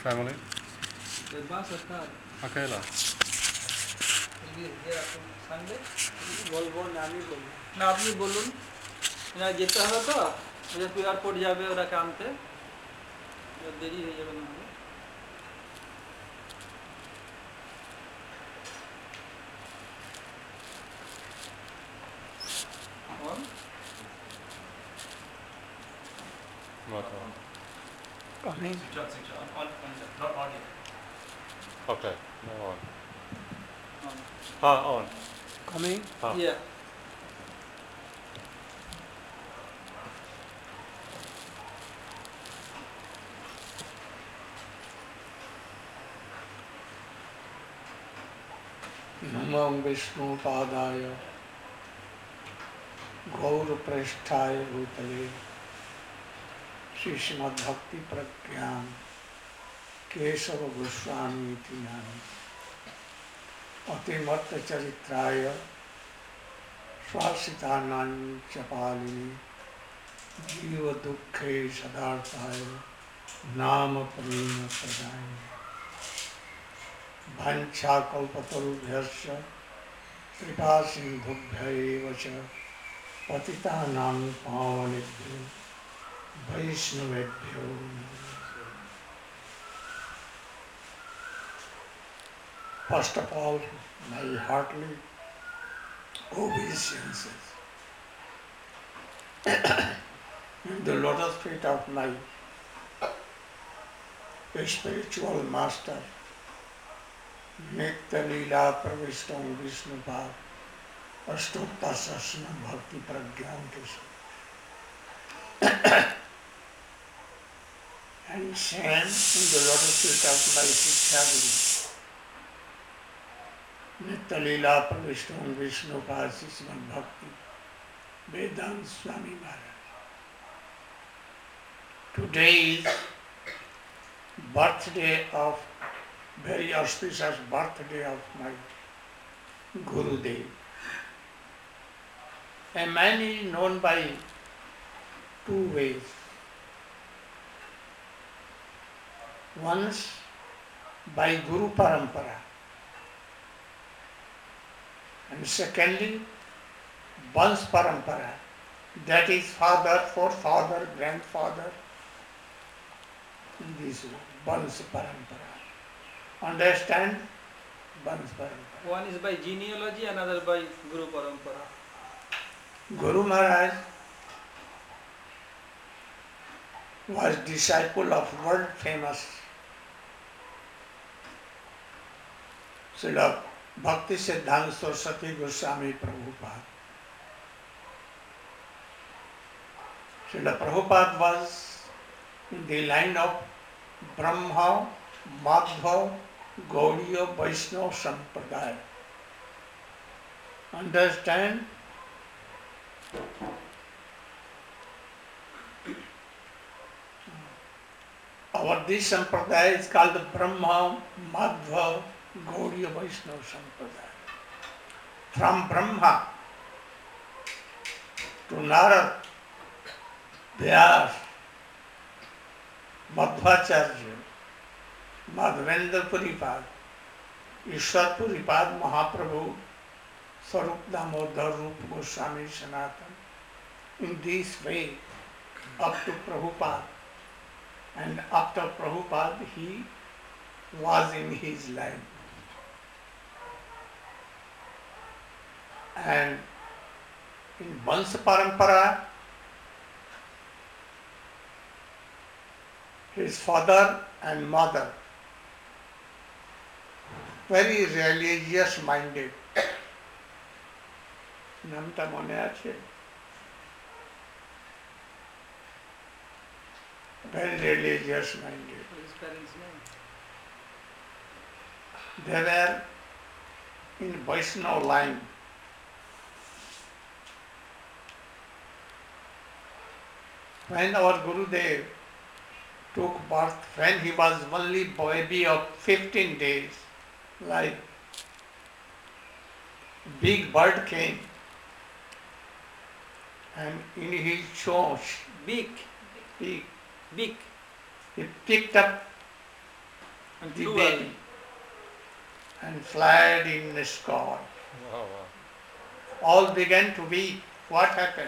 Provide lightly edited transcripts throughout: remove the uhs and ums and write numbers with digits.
family? अकेला? বলবো না আমি বলবো না আপনি বলুন না যেতে হবে তো যেহেতু এয়ারপোর্ট যাবে ওরাকে আনতে দেরি হয়ে যাবে না और Not on. coming Okay, no on. हाँ on. coming हाँ. yeah नमो विष्णुपादाय गौरप्रेष्ठाय भूतले श्रीमद्भक्ति प्रज्ञान केशव गोस्वामी इति नाम अतिमत्त चरित्राय स्वासितानाञ्चपालिनी जीव दुःखे सदार्थाय नाम प्रेम प्रदाय वाञ्छाकल्पतरुभ्यश्च कृपा सिन्धुभ्यैव च पतितानां पावनेभ्यो वैष्णवेभ्यो नमः। First of all, my heartily obeisances in the lotus feet of my spiritual master, Nitya Leela Pravishtam Vishnupad, Astokta Sasana Bhakti Pragyan and same in the lotus feet of my Shiksha Guru, Nitya Leela Pravishtam Vishnupad Sisman Bhakti Vedant Swami Maharaj. Today is birthday of, very auspicious birthday of my Gurudev. A man is known by two ways. Once by Guru Parampara, and secondly Vansh Parampara, that is father, forefather, grandfather, this Vansh Parampara. Understand? Vansh Parampara. one is by genealogy another by Guru Parampara Guru Maharaj was disciple of world famous Srila Bhakti Siddhanta Saraswati Goswami Prabhupada. Srila Prabhupada was in the line of Brahma, Madhva, Gaudiya, Vaishnava Sampradaya. Understand? Our this Sampradaya is called the Brahma, Madhva, Gaudiya, Vaishnava Sampradaya. From Brahma to Narad, Vyas, Madhvacharya, Madhavendra Puripad, Ishwar Puripad, Mahaprabhu, Sarup Damodar, Rupa Goswami, Sanatan. In this way, up to Prabhupada. And after Prabhupada, he was in his line. And in Vansh Parampara, his father and mother, very religious minded. নামটা মনে আছে? Very religious minded. his parents name They were in Vaishnava line. When our Gurudev took birth, when he was only baby of 15 days, like big bird came and in his chonch, big he big picked up And the flew baby, and fled in the sky. Oh, wow. All began to weep. What happened?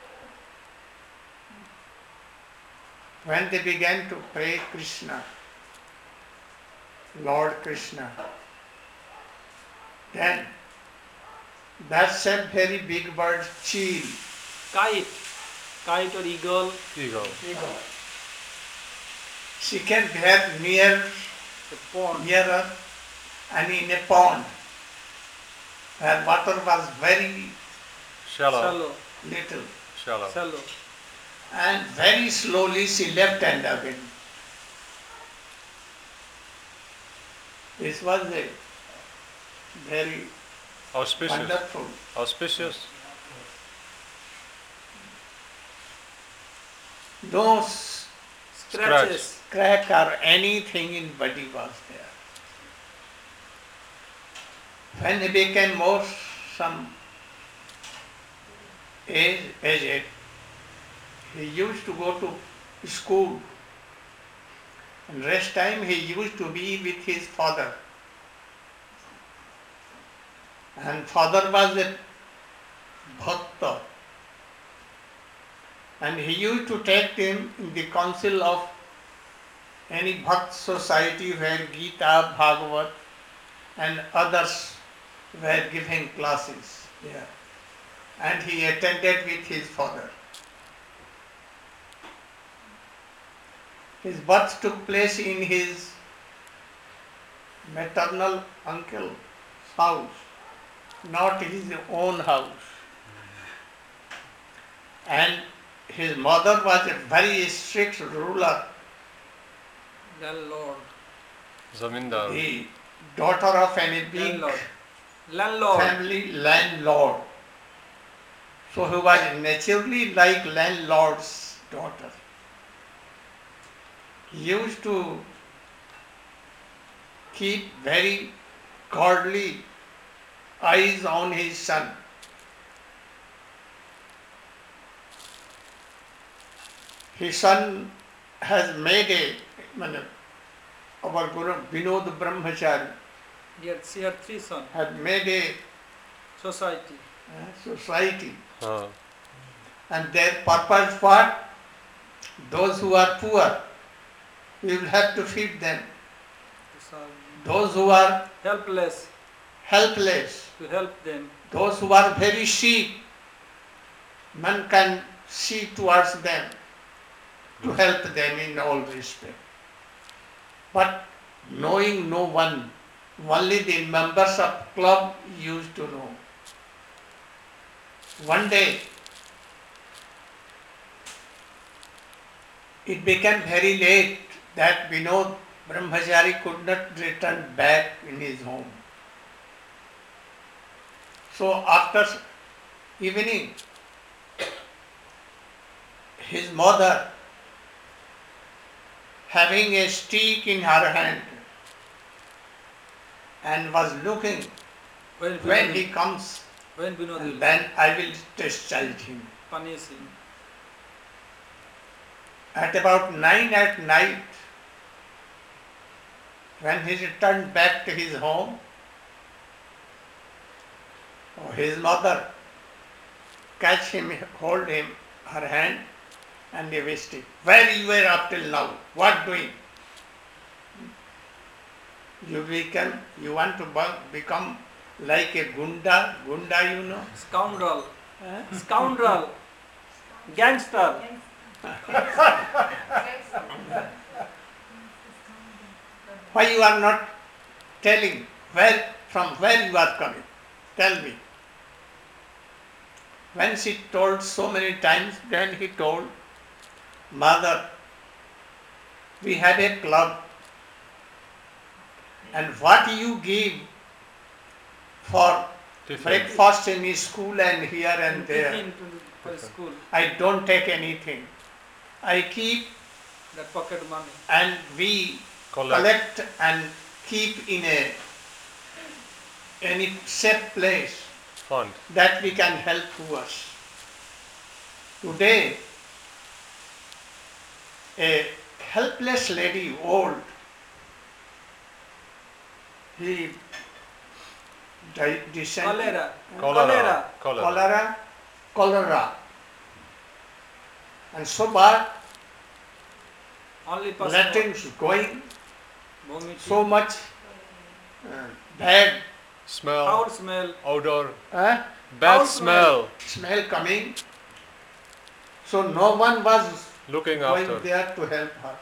When they began to pray Krishna, Lord Krishna, then that same very big bird, cheel, kite or eagle, Eagle. she came very the pond. nearer, and in a pond where water was very Shallow. little, Shallow. and very slowly she left and again. This was a very Auspicious. wonderful. Auspicious. No Scratches. crack or anything in body was there. When he became more some aged, he used to go to school, and rest time he used to be with his father. And father was a bhakta, and he used to take him in the council of any Bhakt society where Gita, Bhagavat and others were giving classes there. And he attended with his father. His birth took place in his maternal uncle's house, not his own house. And his mother was a very strict ruler, Landlord. Zamindar. the daughter of a big Landlord. family landlord. So he was naturally like landlord's daughter. He used to keep very godly eyes on his son. His son has made our Guru Vinod Brahmachari Yet she had 3 sons. had made a Society. society, Huh. and their purpose what? Those who are poor, we will have to feed them. Those who are Helpless. helpless, To help them. those who are very sick, man can see towards them to help them in all respect. But knowing no one, only the members of club used to know. One day, it became very late that Vinod Brahmachari could not return back in his home. So after evening, his mother, having a stick in her hand, and was looking when he comes, When Vinod and will then I will discharge him. punish him. At about 9 at night, when he returned back to his home, his mother catch him, hold him, her hand, and they wished him, where you were up till now, what doing? You want to become like a gunda you know? Scoundrel. Huh? Scoundrel. Gangster. Why you are not telling from where you are coming? Tell me. When she told so many times, then he told, Mother, we have a club, and what you give for Tiffin. breakfast in school and here and there, Tiffin for school. I don't take anything. I keep That pocket money. and we collect and keep in any safe place Fund. that we can help poors. Today, a helpless lady, old, he Cholera. cholera. And so bad, Only person. latrines going, Vomiting. so much bad Smell. Foul smell. Odor. bad Bad smell. smell. coming. So no one was Looking going after. there to help her.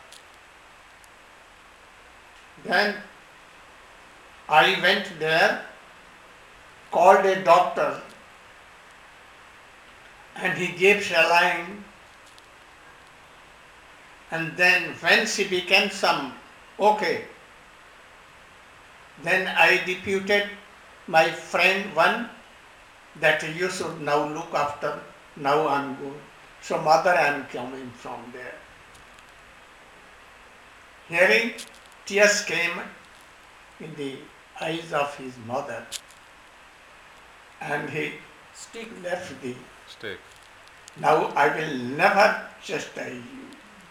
Then I went there, called a doctor, and he gave saline. And then when she became okay, then I deputed my friend one that you should now look after. Now I'm good. So mother, I'm coming from there. Hearing, tears came in the eyes of his mother, and he left the. Stick. Now I will never chastise you.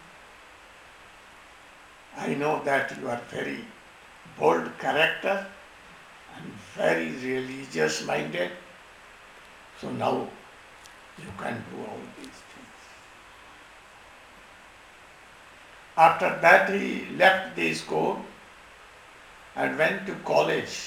I know that you are very bold character and very religious minded. So now you can do all these things. After that he left the school and went to college.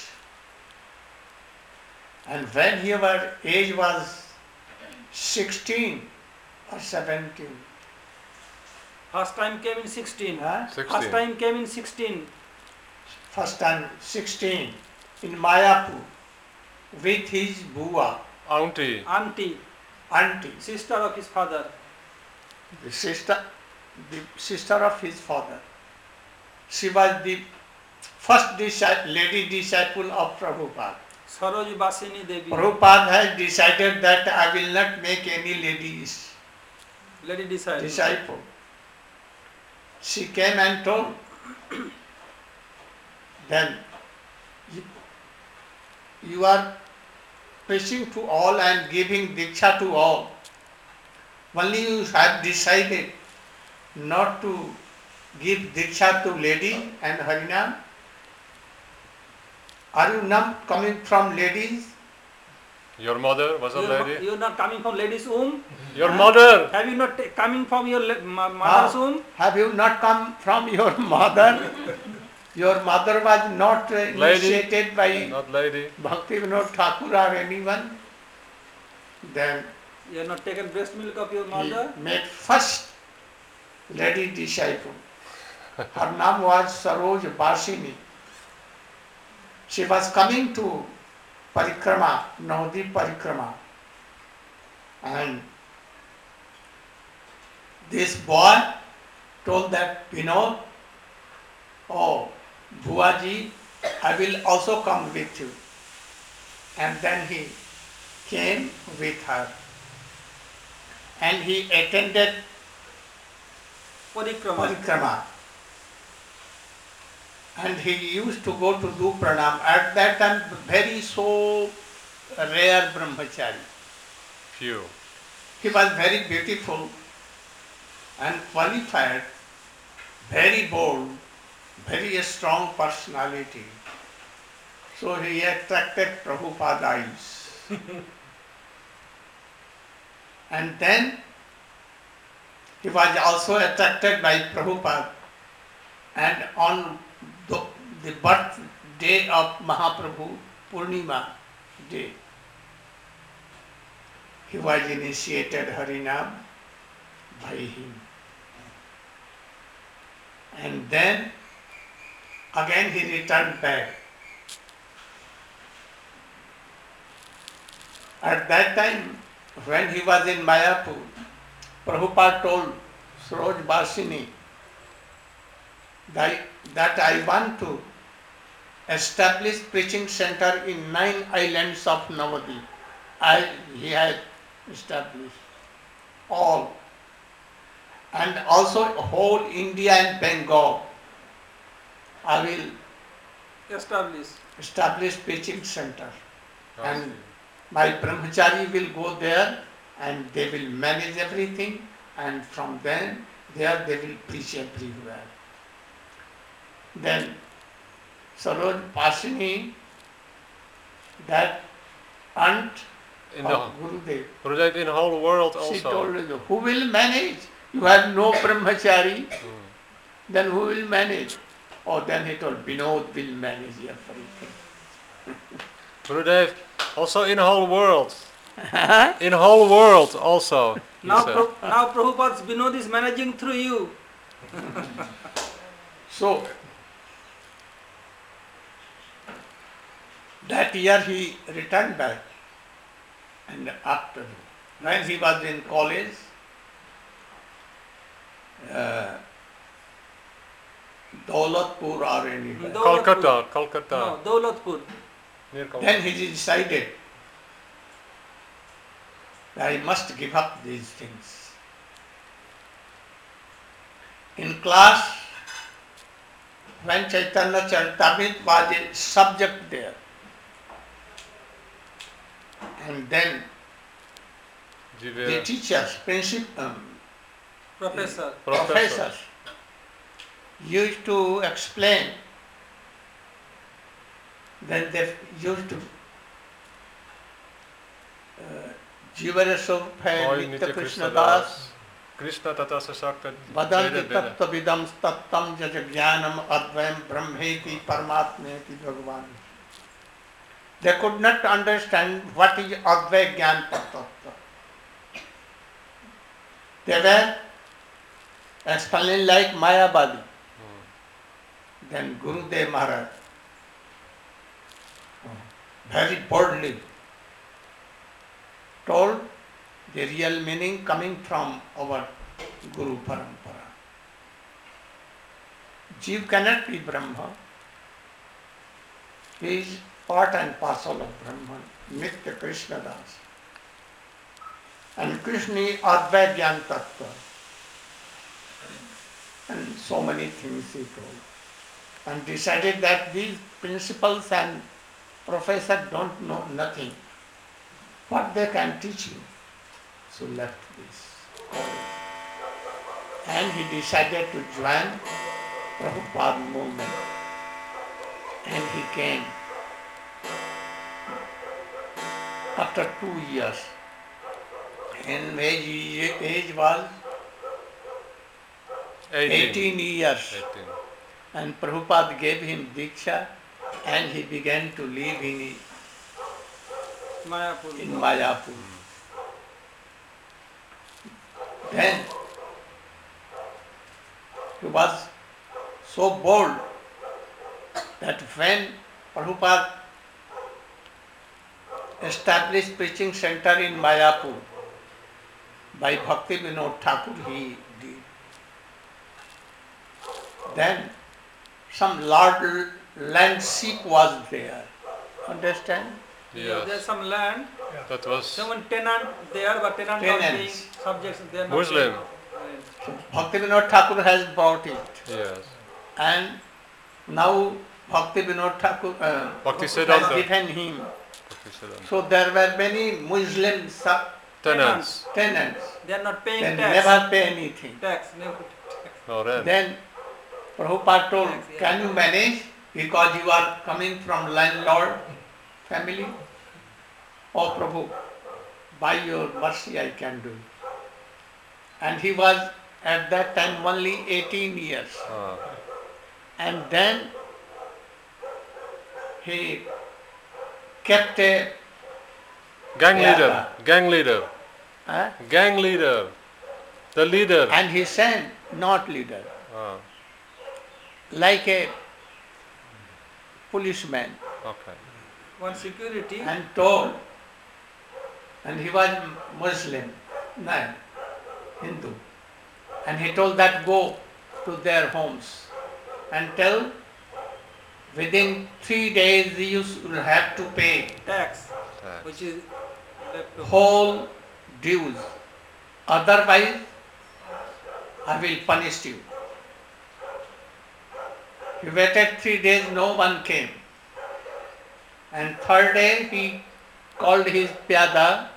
And when his age was 16 or 17. First time came in 16. Huh? 16. First time came in 16. First time 16 in Mayapur with his bua, Auntie. Auntie. Sister of his father. the sister of his father. She was the first lady disciple of Prabhupada. Saroj Basini Devi. Prabhupada has decided that I will not make any ladies Lady disciple. disciple. She came and told, then you are preaching to all and giving diksha to all. Only you have decided not to give diksha to lady and Harinam. Are you not coming from ladies? Your mother was a lady. You are not coming from ladies' womb. Your mother. Have you not coming from your mother's womb? Have you not come from your mother? Your mother was not initiated by Not lady. Bhakti Vinod Thakur or anyone. Then You have not taken breast milk of your he mother. made first lady disciple. Her name was Saroj Basini. She was coming to Parikrama, Navadip Parikrama. And this boy told that Vinod, oh, Bhuaji, I will also come with you. And then he came with her. And he attended Parikrama. And he used to go to do pranam. At that time, very so rare brahmachari. Few. He was very beautiful and qualified, very bold, very strong personality. So he attracted Prabhupada's eyes. And then he was also attracted by Prabhupada. And on the birthday of Mahaprabhu, Purnima day, he was initiated Harinam by him. And then again he returned back. At that time, when he was in Mayapur, Prabhupada told Saroj Basini that I want to establish preaching center in 9 islands of Navadip. He had established all. And also whole India and Bengal. I will establish preaching center. And my brahmachari will go there and they will manage everything, and from there they will preach everywhere. Then Saroj Pasini, that aunt In of the Gurudev, Gurudev, in the whole world she also. told us, who will manage? You have no brahmachari, then who will manage? Oh, then he told, Vinod will manage everything. Gurudev, also in the whole world. In the whole world also. he Now, said. now Prabhupada's Vinod is managing through you. So, that year he returned back. And after, when he was in college, Daulatpur or anywhere, Kolkata. No, Daulatpur. Near Kolkata. then he decided that I must give up these things. In class, when Chaitanya Charitamrita was a subject there, and then the Jive- teachers, Professor. professors used to explain, then they used to Jivara Sophe Oi, Nitya Krishna Das Krishna Tata Sasakta Vadanti Tattva Vidam Tattam Jaja Jnanam Advayam Brahmeti Paramatmeti Bhagavan. They could not understand what is Advay Jnana Tattva. They were explaining like Mayavadi. Then Gurudev Maharaj very boldly told the real meaning coming from our Guru Parampara. Jeev cannot be Brahma. He is part and parcel of Brahman, Nitya Krishna Das. And Krishna is Advait Jnana Tattva. And so many things he told. And decided that these principals and professors don't know nothing. What they can teach you. So left this college. And he decided to join Prabhupada movement. And he came after 2 years. And his age was 18 years. 18. And Prabhupada gave him Diksha and he began to live in Mayapur. Mayapur. Then he was so bold that when Prabhupada established preaching center in Mayapur by Bhakti Vinod Thakur he did. Then some large land seek was there. Understand? Yes. There's some land, That was someone tenant there, but tenant not paying Tenants. subjects. They are not Muslim. paying. So Bhakti Vinod Thakur has bought it. Yes. And now Bhakti Vinod Thakur Bhakti has Siddhanta. given him. Okay, Siddhanta. So there were many Muslim Tenants. tenants. They are not paying They tax. never pay anything. Tax. Never tax. No rent. Then Prabhupada told, Tax, yeah. can you manage because you are coming from landlord family? Oh Prabhu, by your mercy I can do. And he was at that time only 18 years. Ah. And then he kept a Gang Yeah. leader. Gang leader. huh? Gang leader. The leader. And he sent not leader, Ah. like a policeman, Okay. One security. and told, and he was Muslim, no, Hindu, and he told that go to their homes and tell within 3 days you will have to pay Tax. Tax. Which is left to whole dues, otherwise I will punish you. He waited 3 days, no one came. And third day he called his pyada,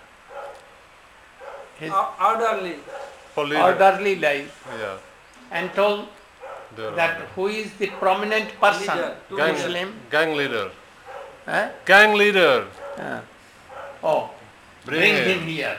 his orderly. For leader. orderly life, Yeah. and told that who is the prominent person, Leader, two Gang, leaders. Muslim. gang leader. Huh? Gang leader. Oh, Bring bring him him. here.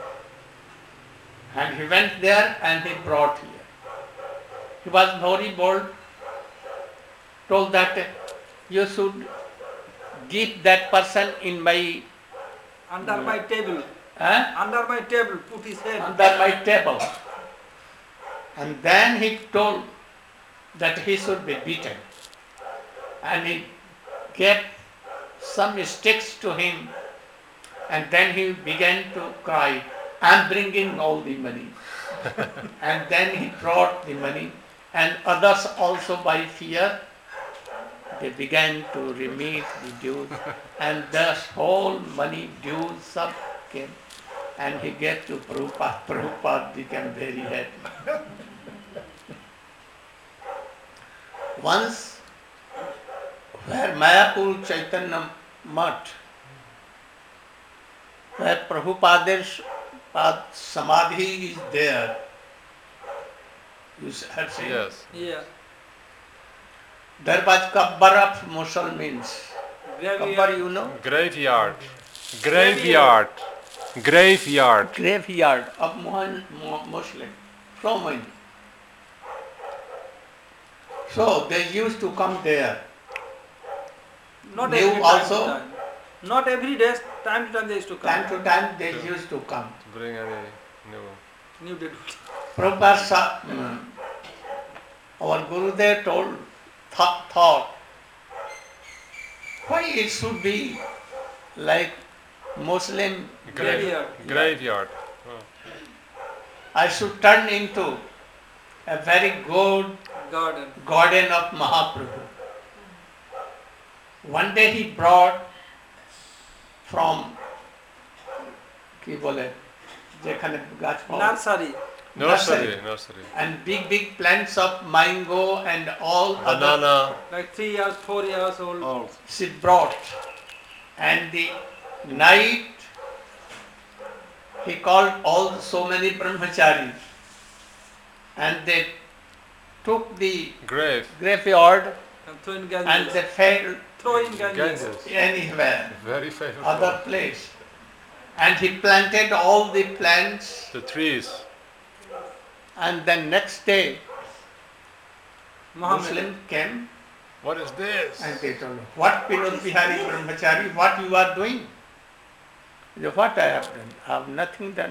And he went there and he brought here. He was very bold, told that you should give that person in my Under my table. huh? Under my table, put his head. under my table. And then he told that he should be beaten. And he gave some sticks to him. And then he began to cry, I am bringing all the money. And then he brought the money. And others also by fear, they began to remit the dues. And thus whole money dues sub came. And he gave to Prabhupada. Prabhupada became very happy. Once, where Mayapur Chaitanya Mutt, where Prabhupada's Samadhi is there, you have seen? Yes. Yeah. There was Kabbar of Muslims. Kabbar, Graveyard. you know? Graveyard. Graveyard. Graveyard. Graveyard of Muslim. So many. So they used to come there. Not New every time also? to time. Not every day, time to time they used to come. Time to time they used to come. Bring any new. New day. Prabhupada, our Gurudev told, thought, why it should be like Muslim Graveyard. Graveyard. Oh. I should turn into a very good Garden. garden of Mahaprabhu. One day he brought from কি বলে যেখানে গাছ পাওয়া যায়, Nursery. Nursery. Nursery. and big plants of mango and all other Banana. Like 3 years, 4 years old. All. she brought. And the night he called all so many brahmacharis and they took the Grave. graveyard And throw in and Ganges. they fell Throw in Ganges. Ganges. anywhere, Very favorite. other place. And he planted all the plants The trees. and then next day Muhammad. Muslim came What is this? and they told him, what Vinod Bihari Brahmachari, what you are doing? He said, what I have done? I have nothing done.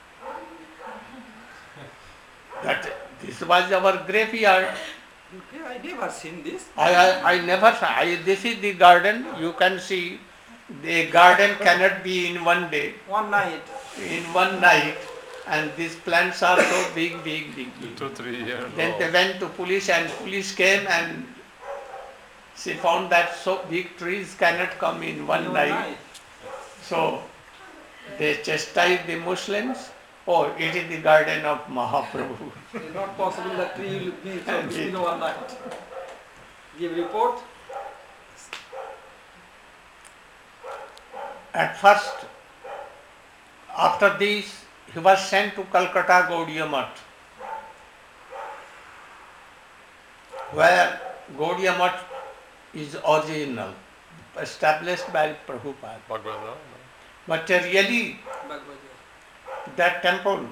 That this was our graveyard. Okay, I never seen this. I never saw. This is the garden. You can see the garden cannot be in one day, One night. in one night, and these plants are so big. 2-3 years Then they old. went to police and police came and she found that so big trees cannot come in one In night. So they chastised the Muslims. Oh, it is the garden of Mahaprabhu. It's not possible that tree will be so And big it- in one night. Give report. At first, after this, he was sent to Calcutta Gaudiya Math, where Gaudiya Math is original, established by Prabhupada. Bhagavad. But really, Bhagavad. that temple,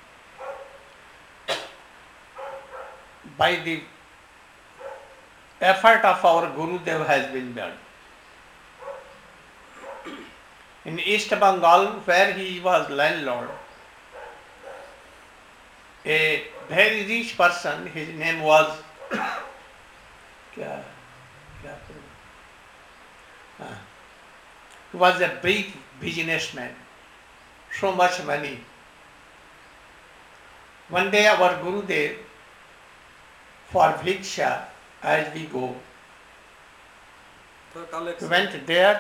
by the effort of our Gurudev, has been built. In East Bengal, where he was landlord, a very rich person, his name was he was a big businessman, so much money. One day our Gurudev, for Bhiksha, as we go, For we collection. went there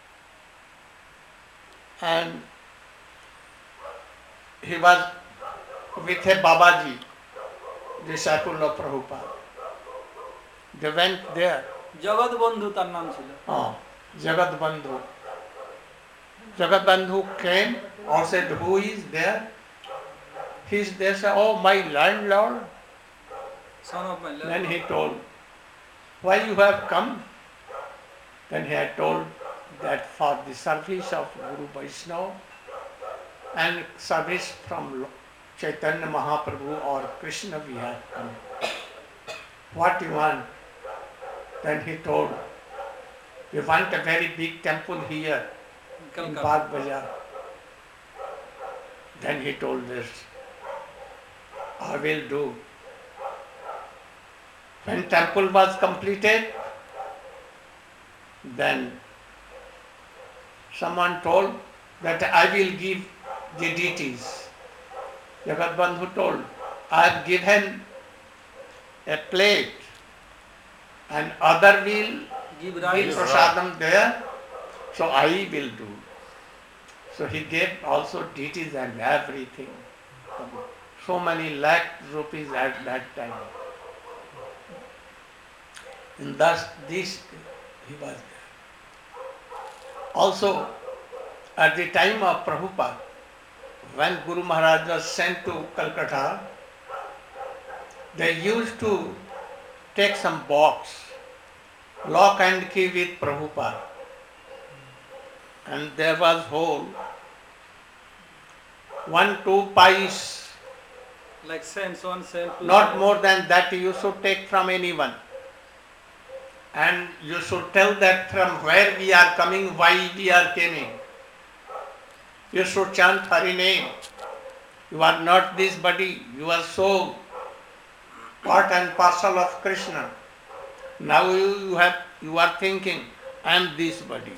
and he was with a Babaji, disciple of Prabhupada. They went there. জগৎ বন্ধু তার নাম ছিল। Jagat Bandhu. Jagat Bandhu came or said, who is there? He is there, said, oh, my landlord. Son of my Then love. he told, why you have come? Then he had told that for the service of Guru Vaishnava and service from Chaitanya Mahaprabhu or Krishna we have come. What you want? Then he told, we want a very big temple here in Calcutta. Bagh Bazaar. Then he told this, I will do. When temple was completed, then someone told that I will give the deities. Jagat Bandhu told, I have given a plate and other will Give give rice. prasadam there, so I will do. So he gave also deities and everything. So many lakh rupees at that time. And thus this he was there. Also at the time of Prabhupada, when Guru Maharaj was sent to Calcutta, they used to take some box, lock and key with Prabhupada. And there was hole, 1-2 pies, Like cents, 1 cent, 2 not cents. more than that you should take from anyone. And you should tell that from where we are coming, why we are coming. You should chant Hari name. You are not this body, you are soul, part and parcel of Krishna. Now you are thinking, I am this body.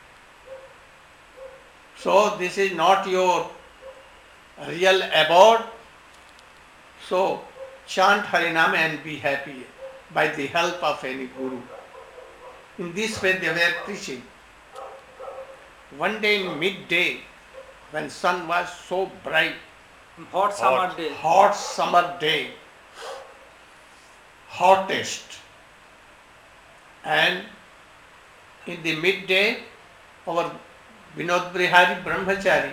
So this is not your real abode. So chant Harinam and be happy by the help of any Guru. In this way they were preaching. One day in midday, when sun was so bright, Hot summer day. hot summer day, hottest, and in the midday, our Vinod Brihari Brahmachari,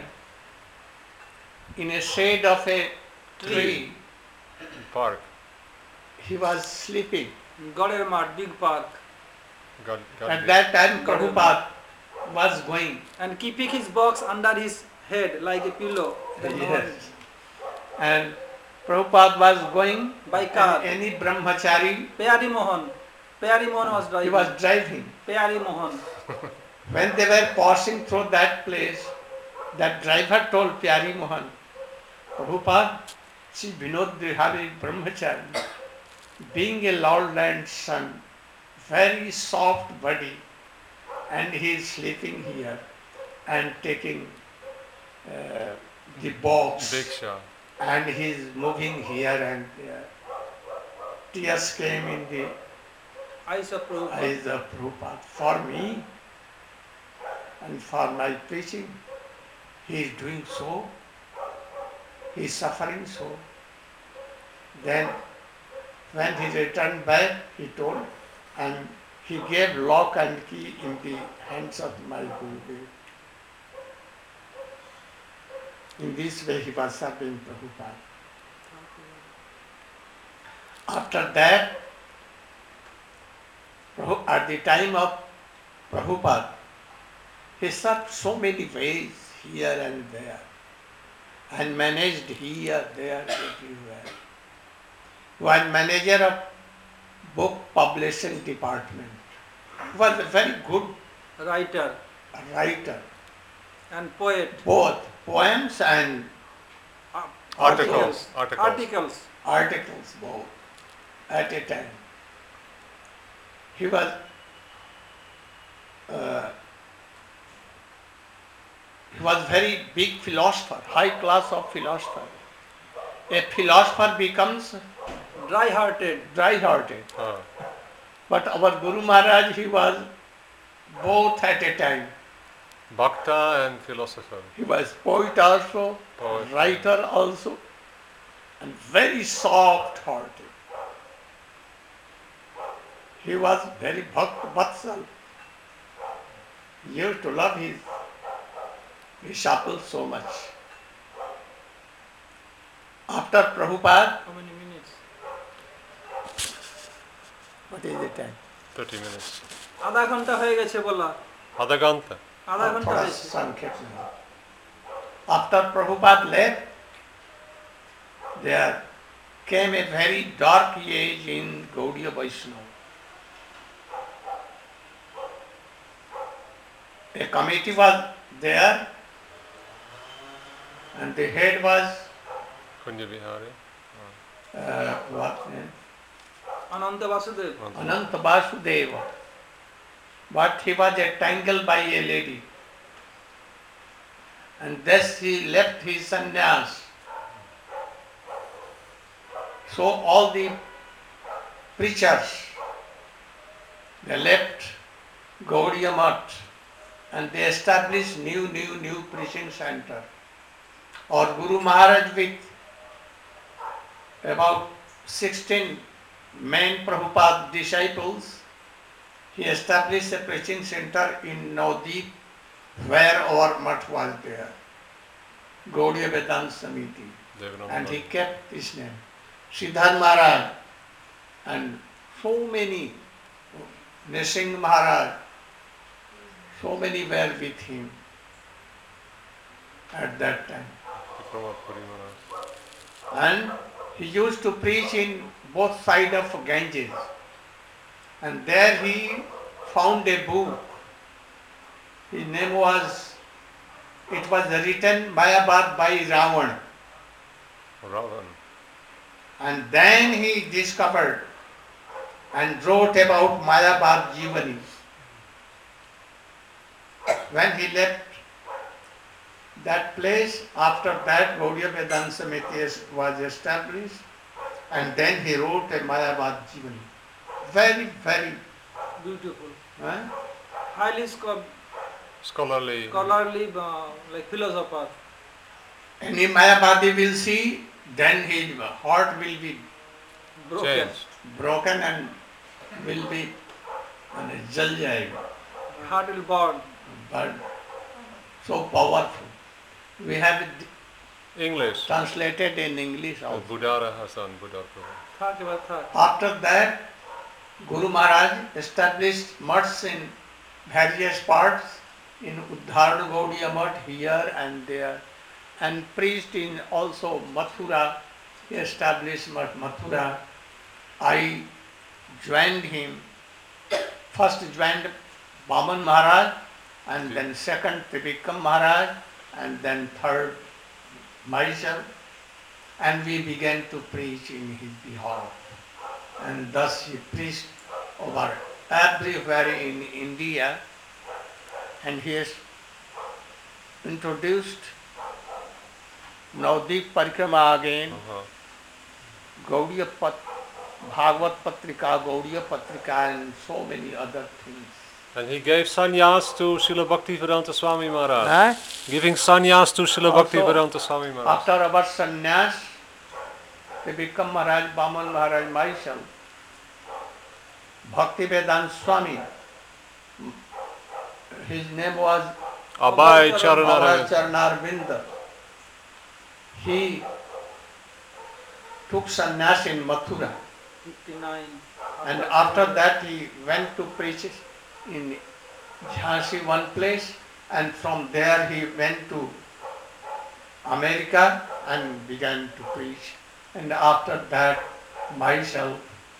in a shade of a tree, Park. he was sleeping. Gader Mart, big park. At that time, Prabhupada was going. And keeping his box under his head like a pillow. Then no one- Yes. And Prabhupada was going By car. and any brahmachari, Pyari Mohan. Pyari Mohan was he driving. was driving. Pyari Mohan. When they were passing through that place, that driver told Pyari Mohan, Prabhupada, see Vinod Brihari Brahmachari, being a lowland son, very soft body, and he is sleeping here and taking the box. Diksha. And he is moving here and there. Tears came in the Eyes of Prabhupada. eyes of Prabhupada. For me and for my preaching, he is doing so, he is suffering so. Then when he returned back, he told, and he gave lock and key in the hands of my Gurudev. In this way he was serving Prabhupada. After that, at the time of Prabhupada, he served so many ways here and there and managed here, there, everywhere. He was manager of book publishing department. He was a very good Writer writer, and poet. both poems and Articles. Articles. articles both at a time. He was very big philosopher, high class of philosopher. A philosopher becomes Dry-hearted. dry-hearted. Ah. But our Guru Maharaj, he was both at a time. Bhakta and philosopher. He was poet also, Poet. writer also, and very soft-hearted. He was very Vatsal. He used to love his disciples so much. After Prabhupada, How many minutes? What is the time? 30 minutes. आधा घंटा হয়ে গেছে বলা आधा घंटा. आधा घंटा थोड़ा হয়েছে संक्षेप में. After Prabhupada left, there came a very dark age in Gaudiya Vaishnava. A committee was there, and the head was Kunja Bihari. what name? Anant Vasudev Ananta Vasudeva. But he was entangled by a lady. And thus he left his sannyas. So all the preachers, they left Gaudiya Math and they established new preaching center. Or Guru Maharaj with about 16 main Prabhupada disciples, he established a preaching center in Navdeep where our mutt was there, Gaudiya Vedanta Samiti, and he kept his name. Siddhar Maharaj and so many, Nising Maharaj, so many were with him at that time. And he used to preach in both sides of Ganges. And there he found a book. His name was, it was written Mayabad by Ravan. Ravan. And then he discovered and wrote about Mayabad Jivani. When he left that place, after that Gaudiya Vedanta Samiti was established, and then he wrote a Mayabad Jivani. Very beautiful highly scholarly like philosopher. Any Mayabadi will see, then his heart will be broken and will be jal jayega. Heart will burn. But so powerful. We have it English translated in English also. Budara Hassan Budar After that, Guru Maharaj established mutts in various parts, in Uddharna Gaudiya Mutt here and there, and preached in also Mathura. He established Mathura. I joined him. First joined Baman Maharaj, and then second Tribikam Maharaj, and then third myself, and we began to preach in his behalf. And thus he preached over everywhere in India, and he has introduced Navdeep Parikrama again, Gaudiya Bhagavad Patrika, Gaudiya Patrika, and so many other things. And he gave sannyas to Srila Bhaktivedanta Swami Maharaj. Giving sannyas to Srila Bhaktivedanta Swami Maharaj. After our sannyas, Tribikam Maharaj, Baman Maharaj, myself, Bhaktivedanta Swami, his name was Abhay Charanarvind. Charanarvind. He took sannyas in Mathura. 59. And after that he went to preach in Jhansi, one place, and from there he went to America and began to preach. And after that, myself,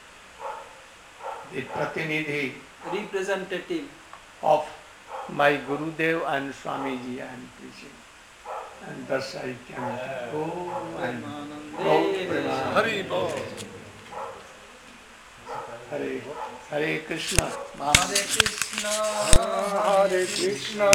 the Pratinidhi representative of my Gurudev and Swamiji, I am preaching. And thus I can go and go. Hari Bol. Hare Krishna. Hare Krishna. Hare Krishna.